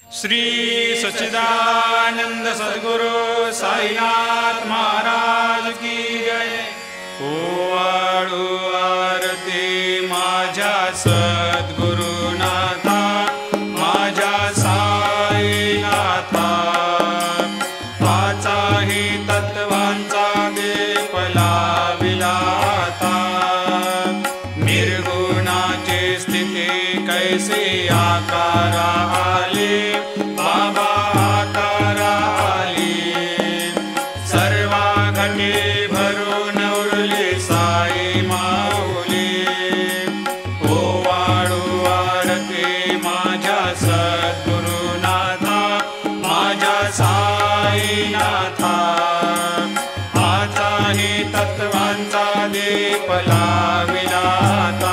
श्री सच्चिदानंद सद्गुरु साईनाथ महाराज की जय। ओवाळू आरती माझ्या सद्गुरुनाथा, माझ्या साईनाथा, पाचाही तत्वांचा दीप लाविला आता। निर्गुणाची स्थिती कैसी आकारा आली, बाबा आकारा आली। सर्वा घटी भरून उरली साई माऊली। ओवाळू आरती माझ्या सद्गुरुनाथा, माझ्या साईनाथा, आताही तत्वांचा दीप लाविला आता।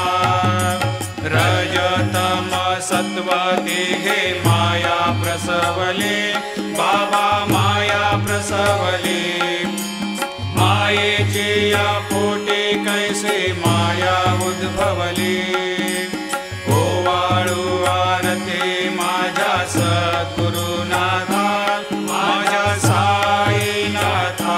रजतम सत्व तिघे माया प्रसवले, बाबा माया प्रसवले। मायेची या पोटी कैसे माया उद्भवली। ओवाळू आरती माझ्या सद्गुरुनाथा, माझ्या साईनाथा,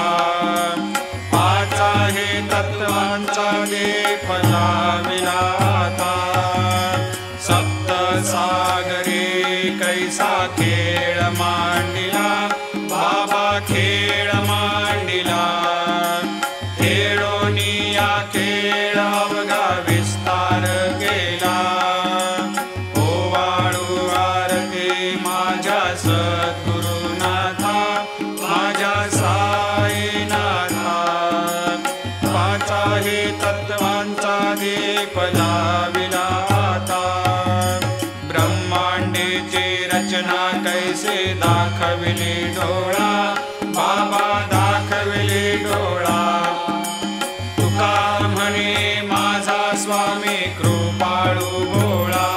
पाचाही तत्वांचा दीप लाविला आता। सप्त सागरी कैसा खेळ मांडिला, बाबा खेळ मांडिला। खेळोनी या खेळ अवघा विस्तार केला। ओवाळू आरती माझ्या सद्गुरुनाथा, माझ्या साईनाथा, पाचाही तत्वांचा दीप लाविला आता। ब्रह्मांडेची रचना कैसे दाखविली डोळा, बाबा दाखविली डोळा। तुका म्हणे माझा स्वामी कृपाळू भोळा।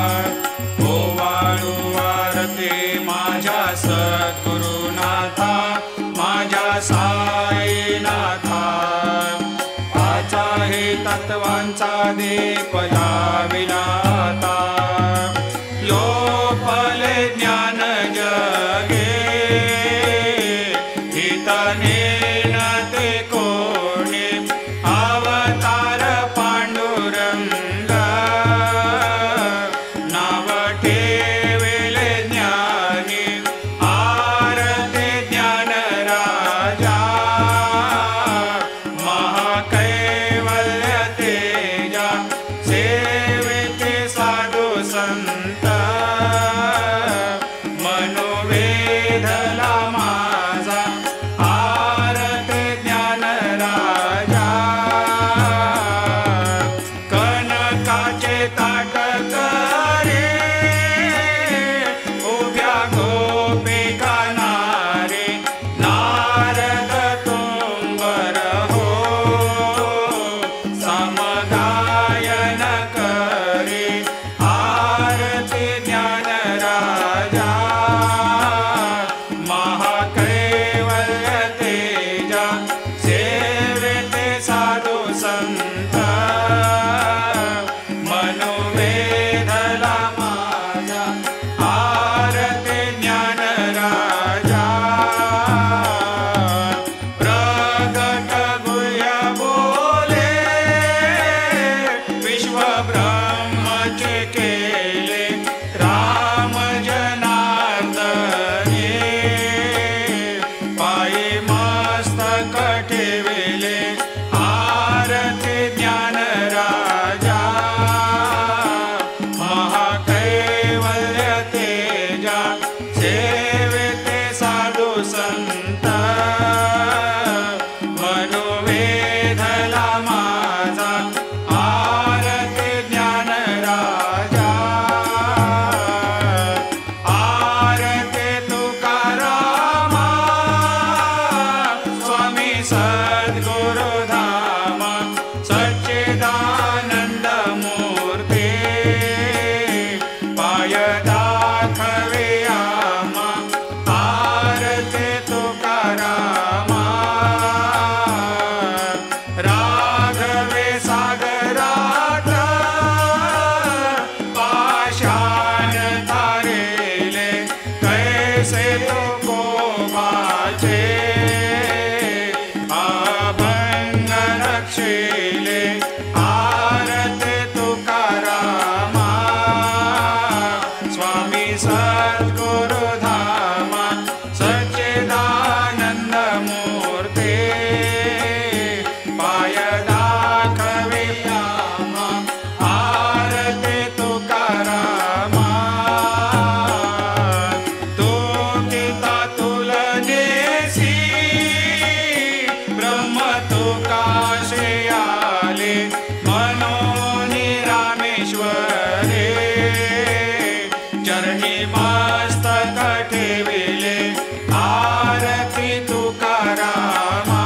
ओवाळू आरती माझ्या सद्गुरुनाथा, माझ्या साईनाथा, पाचाही तत्वांचा दीप लाविला आता। लोपले ज्ञान जगे, हितने न ते कोणी। अवतार पांडुरंग, नाव ठेविले ज्ञानी। आरती ज्ञान राजा, महाकैवल्य तेजा। सेविते साधू संत, मनोवेधला माझा। आरती ज्ञान राजा, कनकाचे ताट करे, उभ्या गोपिका नारे। नारद तुंबर हो, समगायन करे। आरती सद्गुरु धामा सच्चिदानंद मूर्ते पाय दाखवे आम्हा आरती तुकारामा तो गीता तुलनेसी ब्रह्म तुकाशे आले मनोनी रामेश्वरे चरणी मस्तक ठेविले आरती तुकारामा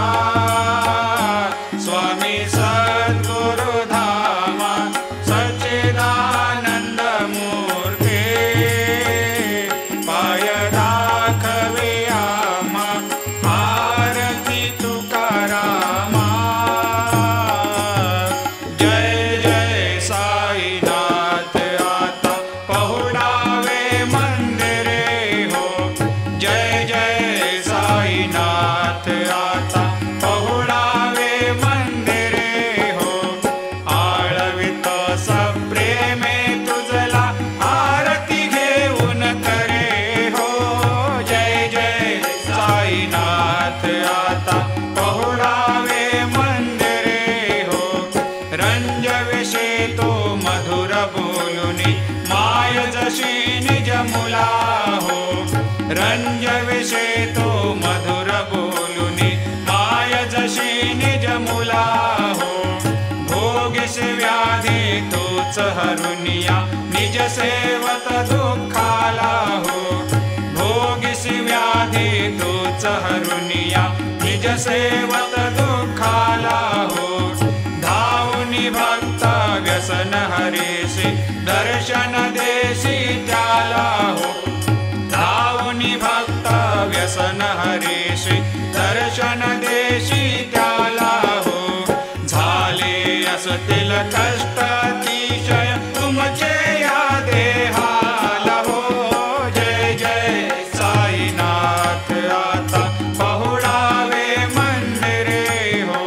स्वामी सद्गुरु धामा सच्चिदानंद मूर्ते पाय दाखवे आम्हा आरती तुकारामा जय जय साईनाथ आता पहुडावे मंदिरे हो जय जय साईनाथ आता पहुडावे मंदिरे हो आळवित सप्रेमे तुझला आरती घेऊन करे हो जय जय साईनाथ आता पहुडावे मंदिरे हो रंज विषे तो मधुर बोलुनी माय जशी निज मुला हो रंज विषे तो मधुर बोलुनी माय जशी निज मुला हो भोगिस व्याधी तोच हरुनिया निज सेवत दुःखाला हो भोगिस व्याधी तोच हरुनिया निज सेवत दुःखाला हो धावनी भक्त व्यसन हरेसी दर्शन देसी त्याला हो धावनी भक्त व्यसन हरेसी दर्शन देशी त्याला हो झाले असतील कष्ट अतिशय तुमचे या देहाला हो जय जय साईनाथ आता पहुडावे मंदिरे हो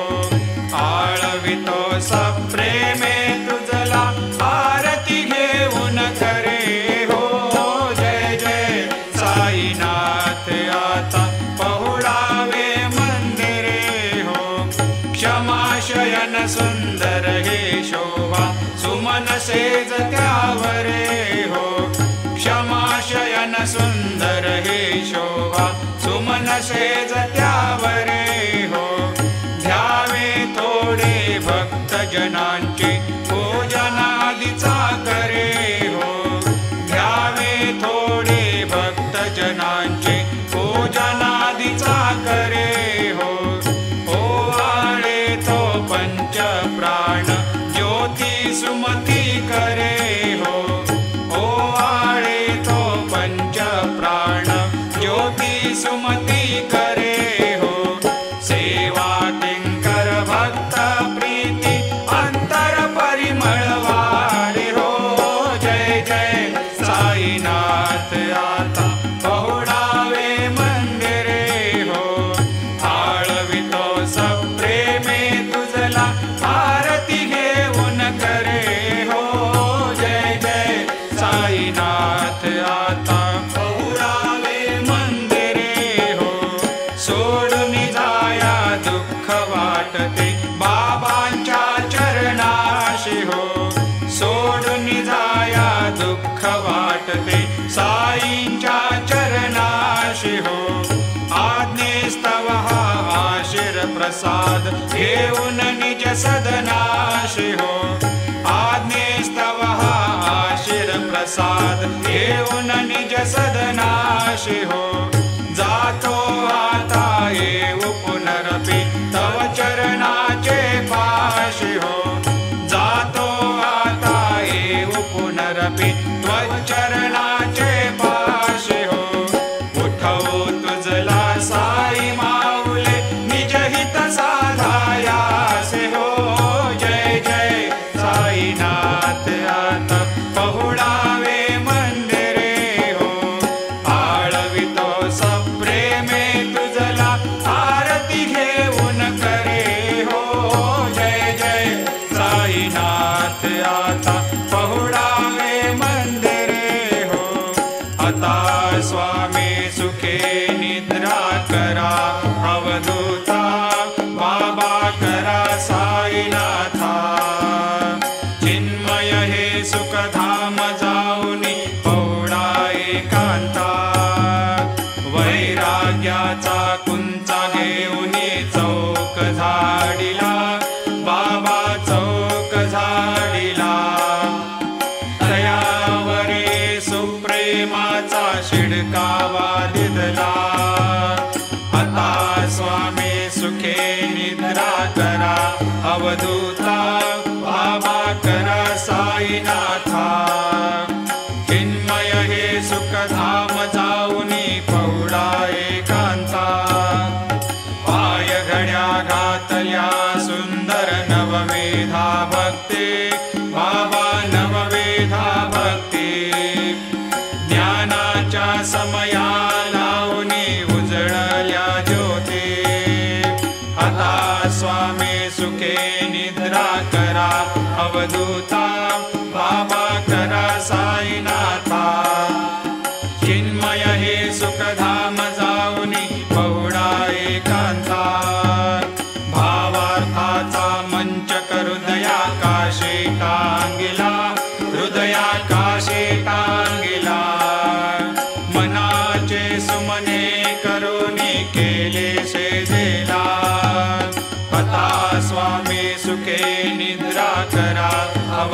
आळवितो सप्रेमे तुझला आरती घेऊन करे हो जय जय साईनाथ आता पहुडावे मंदिरे हो क्षमाशयन सुंदर हे शोभा सुमन सेज त्यावरे हो क्षमाशयन सुंदर हे शोभा सुमन सेज त्यावरे हो ध्यावे थोडे भक्त जनांचे पूजनादीचा करे हो ध्यावे थोडे भक्त जनांचे पूजनादीचा करे हो ओवाळे तो पंच प्राण ज्योती सुमती करे हो ओवाळे तो पंच प्राण ज्योती सुमती करे हो सेवा किंकर भक्त प्रीती अंतर परिमळ वाढे हो जय जय साईनाथ आता पहुडावे मंदिरे हो आळवितो सप्रेमे तुझला आरती घेऊन करे हो जय जय साईनाथ आता पहुडावे मंदिरे हो सोडून जाया दुःख वाटते बाबांच्या चरणाशी हो सोडून जाया दुःख वाटते साईंच्या चरणाशी हो आज्ञेस्तव हा आशीर प्रसाद घेऊन निज सदनाशी हो आज्ञेस्तव हा आशीर प्रसाद घेऊन निज सदनाशी हो जातो आता येऊ पुनरपि तव चरणाचे पाशी हो जातो आता येऊ पुनरपि त्व चरणाचे पाशी हो उठवू तुझला साई माऊले निज हित साधायासे हो जय जय साईनाथ आता पहुडावे मंदिरे हो आळवितो सप्रेमे तुझला आरती घेऊन करे हो जय जय साईनाथ आता पहुडावे मंदिरे हो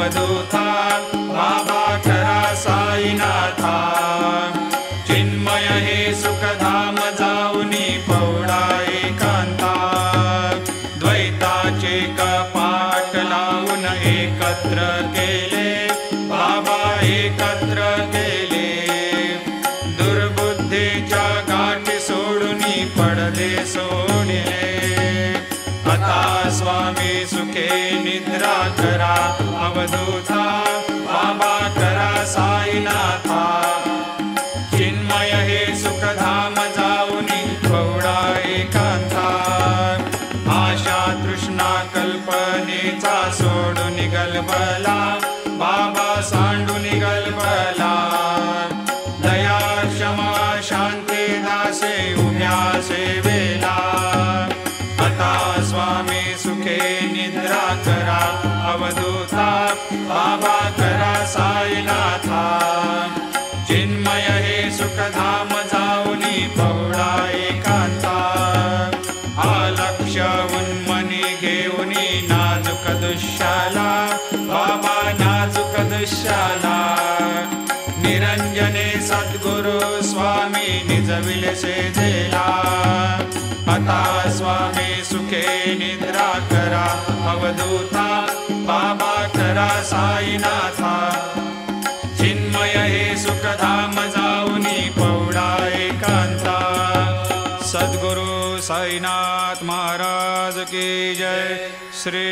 अवधूता बाबा खरा साईनाथा चिन्मय हे सुखधाम जाऊनी पौडा एकांता द्वैताचे कपाट लावून एकत्र केले बाबा एकत्र केले दुर्बुद्धीच्या गाठी सोडूनी पडदे सोडिले आता स्वामी सुखे निद्रा करा अवधूता बाबा करा साईनाथा चिन्मय हे सुखधाम जाऊनी पौडा एकांता आशा तृष्णा कल्पनेचा सोडून गलबला बाबा सांडून गलबला दया क्षमा शांती दासे उभ्या सेवेला आता स्वामी सुखे निद्रा करा अवधूता बाबा करा साईनाथा चिन्मय हे सुखधाम जाऊनी पौडा एकांता आलक्ष उन्मनी घेऊनी नाजूक दुष्याला बाबा नाजूक दुष्याला निरंजने सद्गुरु स्वामी निजविले सेजेला आता स्वामी सुखे निद्रा करा अवधूता बाबा करा साईनाथा चिन्मय हे सुखधाम जाऊनी पौडा एकांता सद्गुरु साईनाथ महाराज की जय श्री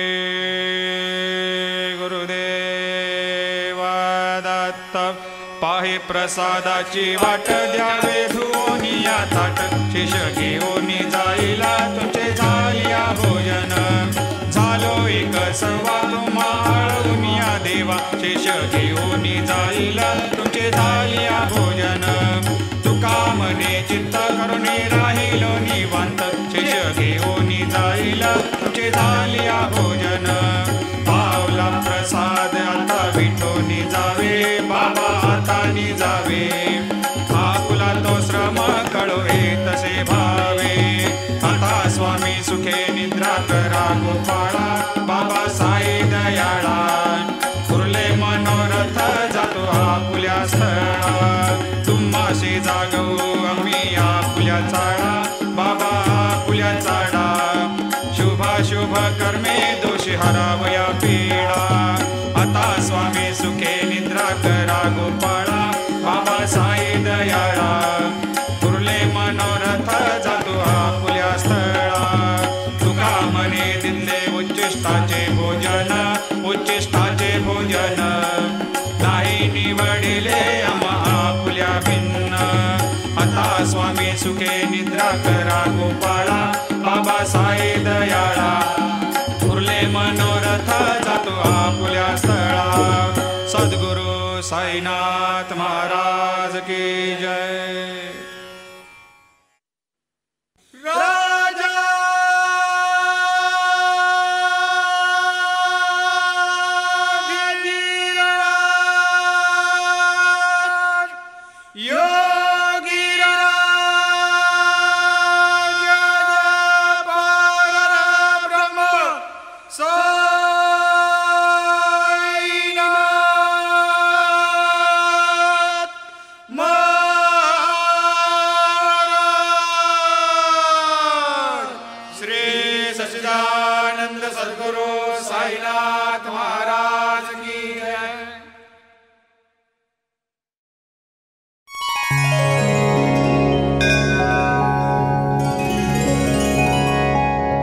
गुरुदेव दत्त पाहे प्रसादाची वाट द्यावे धुवोनिया ताट शिष घेऊनी जाईला तुझे झालिया भोजन झालो एक सर्वा तुम्हा देवा शेष घेऊनी जाईला तुझे झालिया भोजन तुका मने चित्त करुणी राहिलो निवांत शेष घेऊनी जाईला तुझे झालिया भोजन पावला प्रसाद आता विठोनी जावे बाबा हातानी जावे आपुला तो श्रम कळो हे तसे भावे आता स्वामी सुखे निद्रा करा गोपाळा बाबा साई दयाळा उरले मनोरथ जातो आपुल्या स्थळा तुम्हाशी जागवू आम्ही आपुल्या चाळा बाबा आपुल्या चाळा शुभ कर्मे दोषी हरावया पीडा आता स्वामी सुखे निद्रा करा गोपाळा बाबा साई दयाळा उरले मनोरथ जातो आपुल्या स्थळा तुका मने दिले उच्चिष्टाचे भोजन उच्चिष्टाचे भोजन नाही निवडिले आम्हा आपुल्या भिन्न आता स्वामी सुखे निद्रा करा गोपाळा बाबा साई दयाळा उरले मनोरथ जातो आपुल्या स्थळा सद्गुरु साईनाथ महाराज की जय।